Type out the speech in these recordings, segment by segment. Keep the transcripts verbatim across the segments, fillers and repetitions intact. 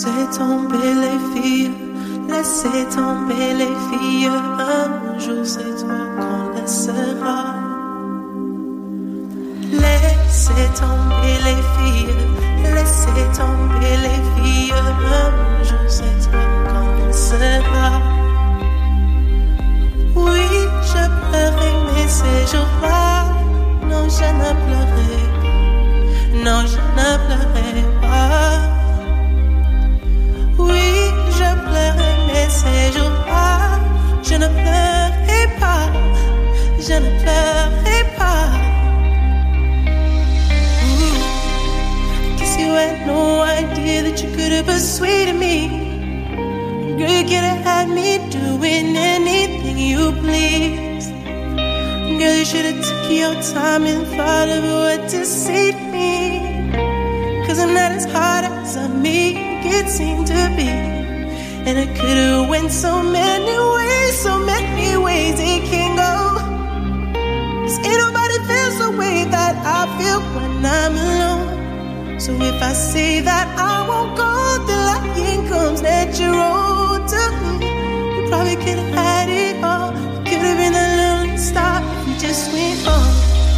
Laissez tomber les filles, laissez tomber les filles. Un jour c'est toi qu'on laissera. Laissez tomber les filles, laissez tomber les filles. Un jour c'est toi qu'on laissera. Oui, je pleurais, mais ces jours-là, non, je ne pleurais pas. Non, je ne pleurais pas. Oui, je pleurais, mais ces jours-là, je ne pleurais pas. Je ne pleurais pas. Guess you had no idea that you could have persuaded me. Girl, you could have had me doing anything you please. Girl, you should have took your time and thought of what to say to me. Cause I'm not as hard as I make it seem to be. And I could have went so many ways, so many ways it can go. Cause ain't nobody feels the way that I feel when I'm alone. So if I say that I won't go, the lying comes that you wrote to me. You probably could have had it all. You could have been a lonely star if you just went on.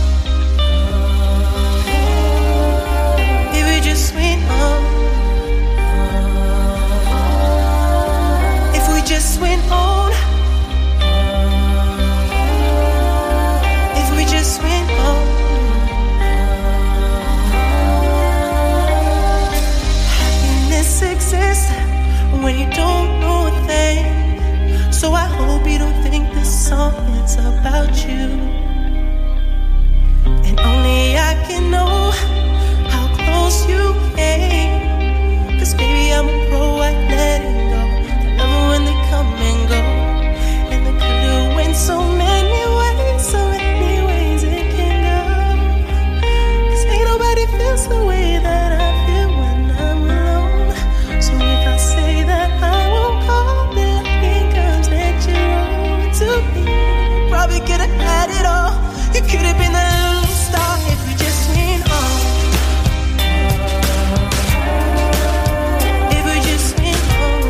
If we just went on. If we just went on. If we just went on. Happiness exists when you don't know a thing. So I hope you don't think this song is about you. And only I can know how close you came. Cause baby I'm a pro at letting go. I love it when they come and go. And they could've went so many ways, so many ways it can go. Cause ain't nobody feels the way that I feel when I'm alone. So if I say that I won't call, the lying comes that you wrote to me. You probably could've had it all. You could've been the lonely star if we just went on. If we just went on.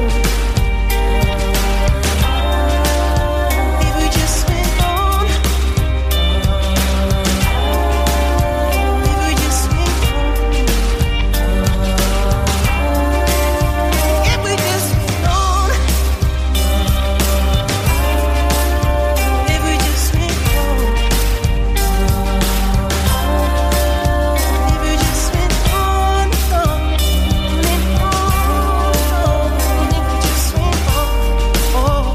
If we just went on. If we just went on. If we just went on. If we just went on. If we just went on, on and on, if we just went on, oh,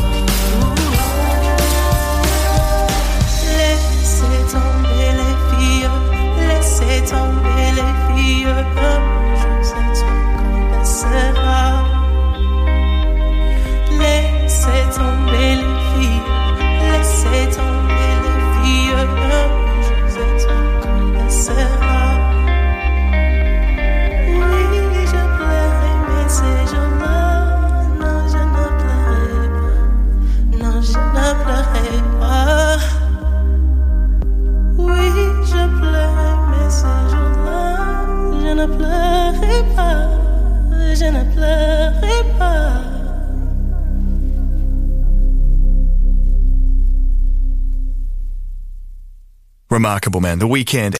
laissez tomber les filles, laissez tomber les filles, un jour c'est toi qu'on laissera. Laissez tomber les filles, laissez tomber les filles, un jour c'est toi qu'on laissera. Oui, je pleurais, mais ces jours-là, non, je ne pleurais pas. Non, je ne pleurais pas. Oui, je pleurais, mais ces jours-là, je ne pleurais pas. Je ne pleurais pas. Remarkable Man, The Weeknd